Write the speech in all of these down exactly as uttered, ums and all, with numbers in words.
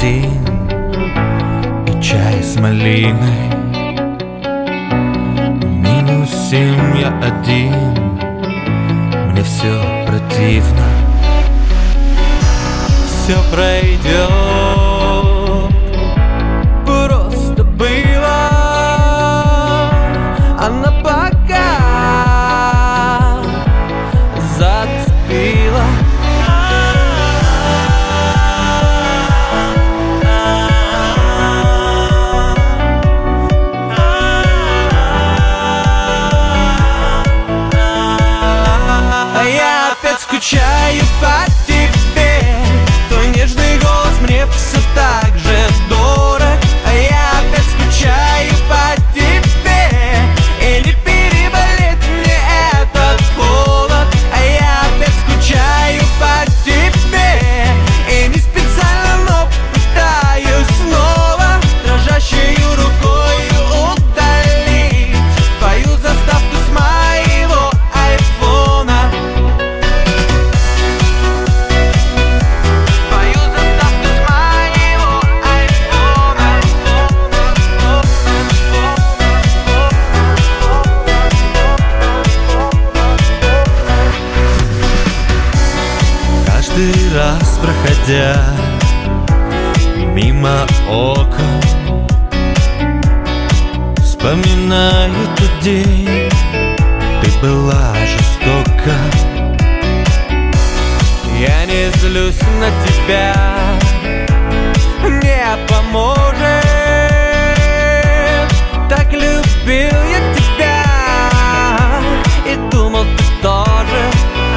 один и чай с малиной. Минус семь, я один, мне все противно. Все пройдет, просто было, она пока зацепила. А я опять скучаю по тебе, твой нежный голос мне все так же дорог. А я опять скучаю по тебе, и не переболеть мне этот холод. А я опять скучаю по тебе, и не специально, но пытаюсь снова дрожащей рукой удалить твою заставку с моего айфона. Каждый раз, проходя мимо окон, вспоминаю тот день, ты была жестока. Я не злюсь на тебя, не поможет. Так любил я тебя и думал, ты тоже.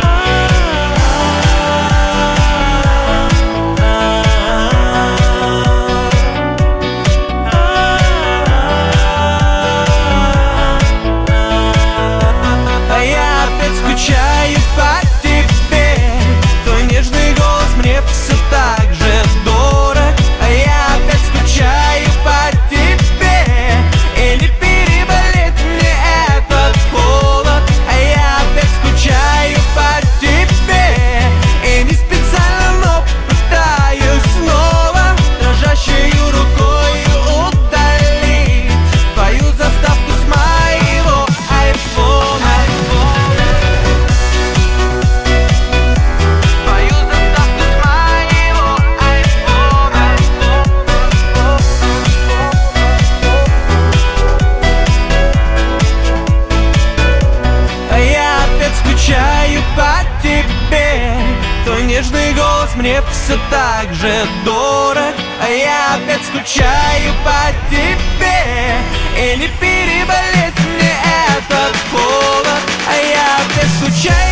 Скучаю по тебе, твой нежный голос мне все так же дорог. А я опять скучаю по тебе, и не переболеть мне этот холод. А я опять скучаю по тебе, и не специально, но пытаюсь снова дрожащей рукой удалить твою заставку с моего айфона. Скучаю по тебе, твой нежный голос мне все так же дорог. А я опять скучаю по тебе, и не переболеть мне этот холод. А я опять скучаю